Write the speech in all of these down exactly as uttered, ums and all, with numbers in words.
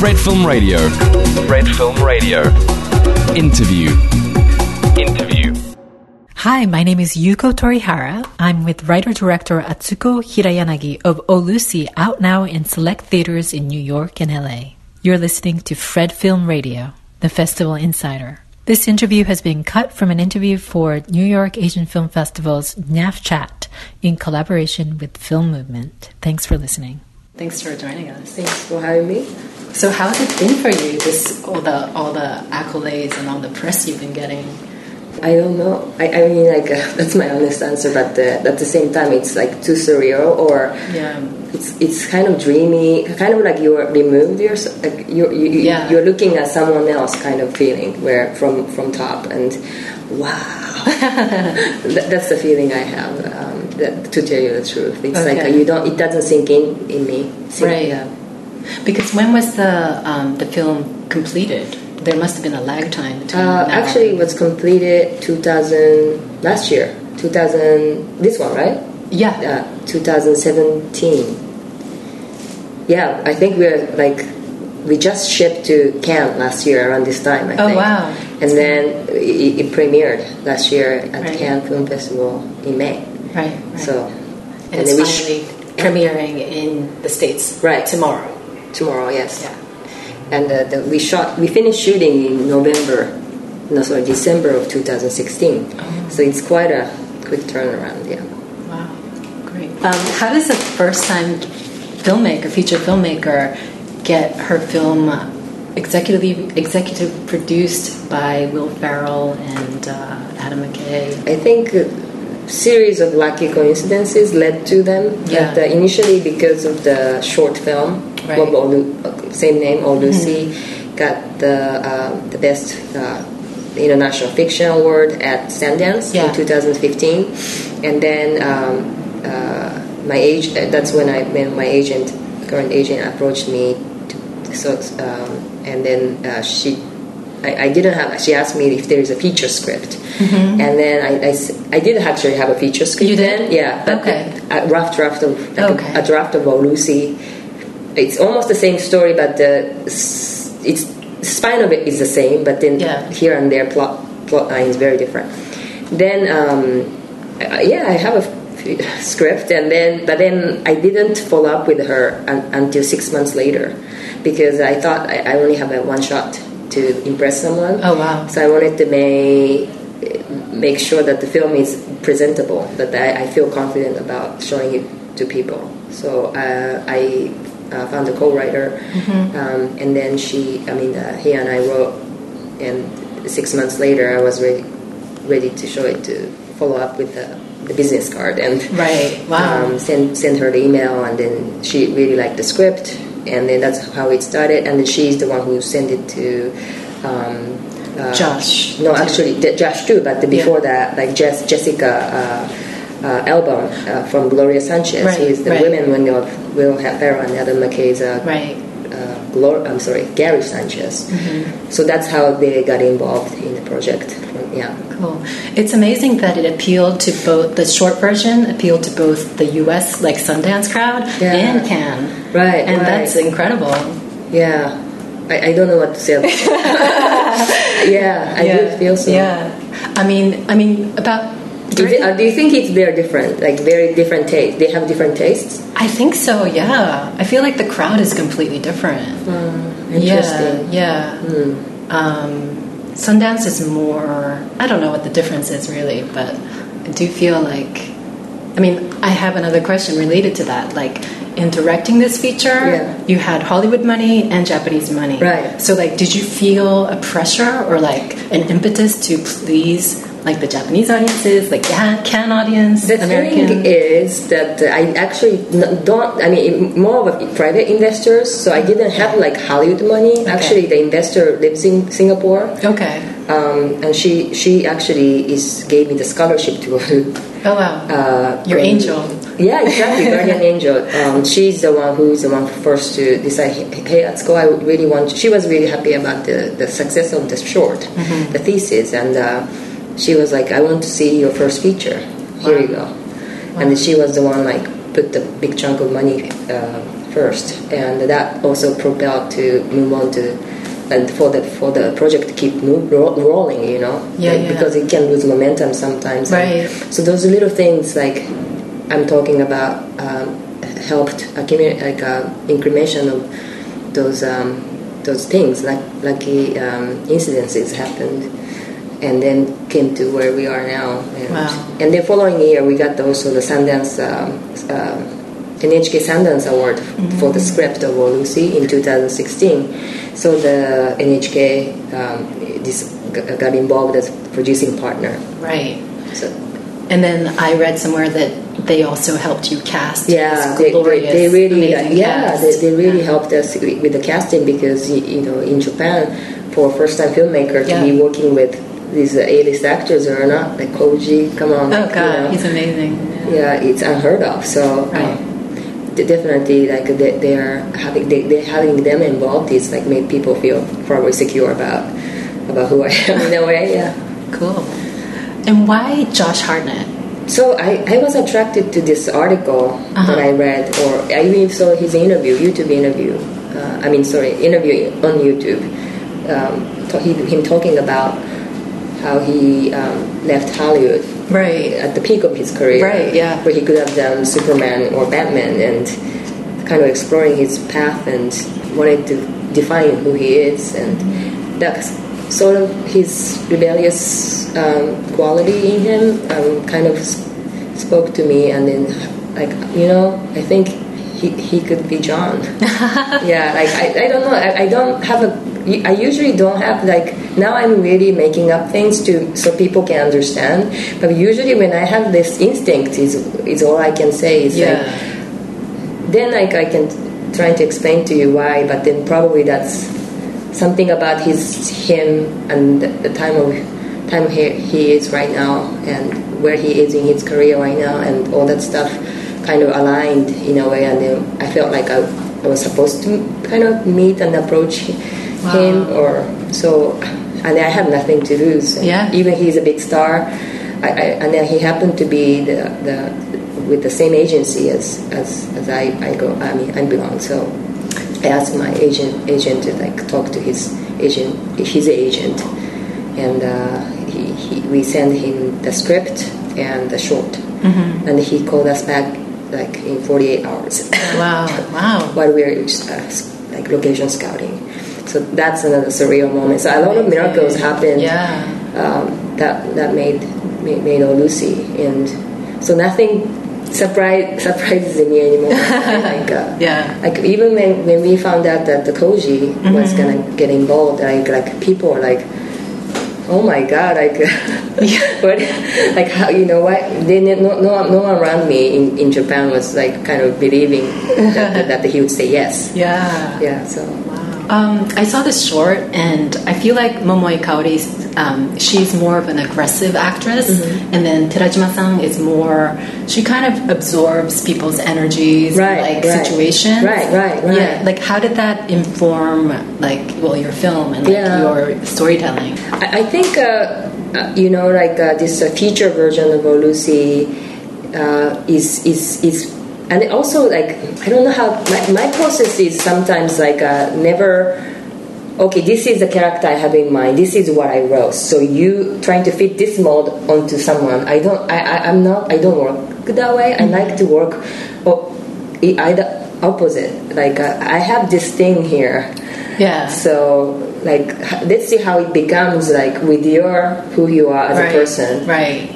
Fred Film Radio. Fred Film Radio. Interview. Interview. Hi, my name is Yuko Torihara. I'm with writer-director Atsuko Hirayanagi of Oh Lucy, out now in select theaters in New York and L A. You're listening to Fred Film Radio, the Festival Insider. This interview has been cut from an interview for New York Asian Film Festival's N A F Chat in collaboration with Film Movement. Thanks for listening. Thanks for joining us. Thanks for having me. So how has it been for you, this all the all the accolades and all the press you've been getting? I don't know. I, I mean, like, uh, that's my honest answer, but uh, at the same time, it's like too surreal, or yeah. it's it's kind of dreamy, kind of like you're removed, you're, like you're, you, yeah. you're looking at someone else kind of feeling, where from, from top, and wow. that, that's the feeling I have, um, that, to tell you the truth. It's okay. like uh, you don't, it doesn't sink in in me. Sink, right. Yeah. Because when was the um, the film completed? There must have been a lag time between. Uh, actually, it was completed two thousand last year. two thousand this one, right? Yeah. Uh, twenty seventeen. Yeah, I think we're like we just shipped to Cannes last year around this time. I oh think. wow! And That's then it, it premiered last year at right. Cannes Film Festival in May. Right. right. So, and, and it's then we finally sh- premiering in the States. Right. Tomorrow. Tomorrow, yes. Yeah. And uh, the, we shot. We finished shooting in November. No, sorry, December of two thousand sixteen. Oh. So it's quite a quick turnaround. Yeah. Wow, great. Um, how does a first-time filmmaker, feature filmmaker, get her film executive executive produced by Will Ferrell and uh, Adam McKay? I think a series of lucky coincidences led to them. Yeah. But, uh, initially, because of the short film. Right. Well, Olu, same name, Oh Lucy, mm-hmm. got the uh, the best uh, international fiction award at Sundance yeah. in two thousand fifteen, and then um, uh, my age. Uh, that's when I when my agent, current agent, approached me. To, so um, and then uh, she, I, I didn't have. She asked me if there is a feature script, mm-hmm. and then I, I, I did actually have a feature script. You did? Then, yeah. But okay. A, a rough draft of like okay. a, a draft of Oh Lucy. It's almost the same story, but the it's the spine of it is the same, but then yeah. here and there plot plot line is very different. Then um, I, yeah, I have a f- script, and then but then I didn't follow up with her un- until six months later, because I thought I, I only have a one shot to impress someone. Oh wow! So I wanted to make make sure that the film is presentable, that I, I feel confident about showing it to people. So uh, I. Uh, found a co-writer, mm-hmm. um, and then she, I mean, uh, he and I wrote, and six months later I was ready, ready to show it, to follow up with the, the business card, and right, wow, um, send send her the email, and then she really liked the script, and then that's how it started, and then she's the one who sent it to um, uh, Josh. No, actually, the, Josh too, but the, before yeah. that, like Jess, Jessica. Uh, Uh, album uh, from Gloria Sanchez. Right, He's the right. women when of Will Ferrell and Adam McKay's uh, right. uh, Glor- I'm sorry, Gary Sanchez. Mm-hmm. So that's how they got involved in the project. Yeah, cool. It's amazing that it appealed to both. The short version appealed to both the U S like Sundance crowd yeah. and Cannes. Right, and right. that's incredible. Yeah, I, I don't know what to say about that. yeah, I yeah. do feel so. Yeah, I mean, I mean about. Is it, uh, do you think it's they're different, like very different tastes? They have different tastes? I think so, yeah. I feel like the crowd is completely different. Mm, interesting. Yeah, yeah. Mm. Um, Sundance is more, I don't know what the difference is really, but I do feel like, I mean, I have another question related to that. Like, in directing this feature, yeah. you had Hollywood money and Japanese money. Right. So, like, did you feel a pressure or, like, an impetus to please like the Japanese audiences, like the Cannes audience, the American? thing is that I actually don't, I mean, more of a private investors, so I didn't have like Hollywood money. Okay. Actually, the investor lives in Singapore. Okay. Um, and she she actually is gave me the scholarship to go to. Oh wow. Uh, Your um, angel. Yeah, exactly, guardian angel. Um, she's the one who is the one first to decide, hey, let's go. I really want. To. She was really happy about the, the success of the short, mm-hmm. the thesis, and uh, she was like, I want to see your first feature. Here wow. you go. Wow. And she was the one like put the big chunk of money uh, first, and that also propelled to move on to, and for the for the project to keep move, ro- rolling, you know, yeah, like, yeah. because it can lose momentum sometimes. Right. And so those little things, like I'm talking about, um, helped accumulate, like uh, incrementation of those um, those things, like lucky um, incidences happened, and then came to where we are now. And, Wow. and the following year, we got also the Sundance. Um, uh, N H K Sundance Award mm-hmm. for the script of Oh Lucy in two thousand sixteen. So the N H K um, this got involved as producing partner. Right. So, and then I read somewhere that they also helped you cast. Yeah, this they, glorious, they, they really, amazing yeah, cast. they, they really yeah. helped us with the casting because you know in Japan, for a first-time filmmaker to yeah. be working with these A-list actors who are not like Koji. Come on, oh god, you know. he's amazing. Yeah. yeah, it's unheard of. So. Right. Um, definitely, like they, they are having they they having them involved is like made people feel probably secure about about who I am in a way. Yeah, cool. And why Josh Hartnett? So I, I was attracted to this article uh-huh. that I read, or I even saw his interview, YouTube interview. Uh, I mean, sorry, interview on YouTube. Um, to, he, him talking about how he um, left Hollywood. Right. At the peak of his career. Right, yeah. Where he could have done Superman or Batman and kind of exploring his path and wanted to define who he is. And that's sort of his rebellious um, quality in him um, kind of spoke to me. And then, like, you know, I think he, he could be John. yeah, like, I, I don't know. I, I don't have a... I usually don't have, like, now I'm really making up things to so people can understand, but usually when I have this instinct is is all I can say is yeah. like, then like I can try to explain to you why, but then probably that's something about his him and the time of time he, he is right now and where he is in his career right now and all that stuff kind of aligned in a way, and then I felt like I, I was supposed to kind of meet and approach Wow. him or so, and I have nothing to lose. And yeah. even he's a big star, I, I, and then he happened to be the, the with the same agency as as, as I, I go. I mean, I belong. So I asked my agent agent to like talk to his agent, his agent, and uh, he, he we sent him the script and the short, mm-hmm. and he called us back like in forty-eight hours. Wow! Wow! While we were uh, like location scouting. So that's another surreal moment. So a lot of miracles happened. Yeah. Um, that that made made, made Oh Lucy, and so nothing surprise surprises me anymore. like uh, yeah. Like even when, when we found out that the Koji mm-hmm. was gonna get involved, like like people were like, oh my god, like what, like how you know what? They no no no one around me in, in Japan was like kind of believing that, that, that he would say yes. Yeah. Yeah. So. Um, I saw this short, and I feel like Momoi Kaori, um, she's more of an aggressive actress, mm-hmm. and then Terajima-san is more, she kind of absorbs people's energies, right, like right. situations. Right, right, right. Yeah, like how did that inform, like, well, your film and like yeah. your storytelling? I, I think, uh, uh, you know, like uh, this uh, feature version of Oh Lucy uh, is is is. And also, like, I don't know how, my, my process is sometimes, like, uh, never, okay, this is the character I have in mind, this is what I wrote, so you trying to fit this mold onto someone, I don't, I, I, I'm not, I don't work that way, I like to work oh, either opposite, like, uh, I have this thing here, yeah, so, like, let's see how it becomes, like, with your, who you are as right. a person. Right.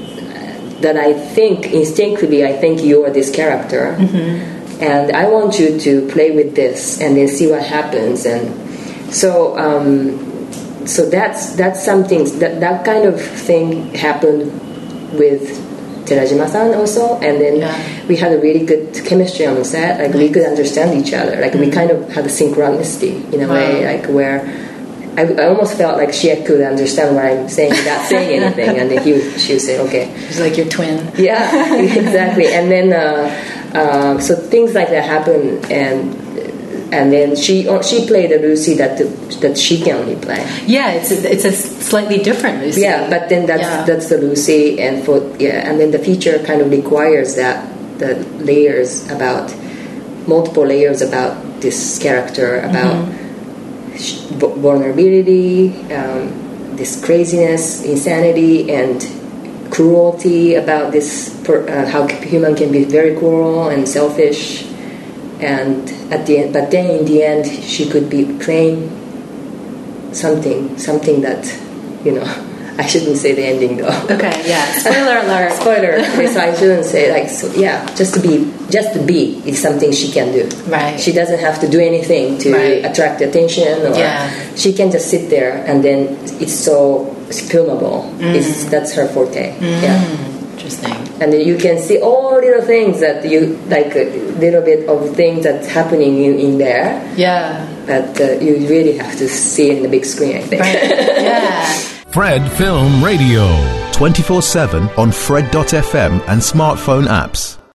That I think instinctively, I think you are this character, mm-hmm. and I want you to play with this, and then see what happens. And so, um, so that's that's something that that kind of thing happened with Terajima-san also, and then yeah. we had a really good chemistry on the set. Like nice. We could understand each other. Like mm-hmm. we kind of had a synchronicity in a wow. way, like where. I, I almost felt like she could understand what I'm saying without saying anything, and then he would, she would say, "Okay." She's like your twin. Yeah, exactly. And then, uh, uh, so things like that happen, and and then she or she played a Lucy that that she can only play. Yeah, it's a, it's a slightly different Lucy. Yeah, but then that's yeah. that's the Lucy, and for yeah, and then the feature kind of requires that the layers about multiple layers about this character, about mm-hmm. vulnerability, um, this craziness, insanity, and cruelty, about this per, uh, how human can be very cruel and selfish, and at the end, but then in the end she could be playing something, something that, you know, I shouldn't say the ending though. Okay, yeah. Spoiler alert. Spoiler. So I shouldn't say like so. Yeah, just to be, just to be is something she can do. Right. She doesn't have to do anything to right. attract attention, or yeah. she can just sit there, and then it's so filmable. Mm. It's, that's her forte. Mm. Yeah. Interesting. And you can see all little things that you like, a little bit of things that's happening in, in there. Yeah. But uh, you really have to see it in the big screen, I think. Right. Yeah. Fred Film Radio. twenty-four seven on Fred dot f m and smartphone apps.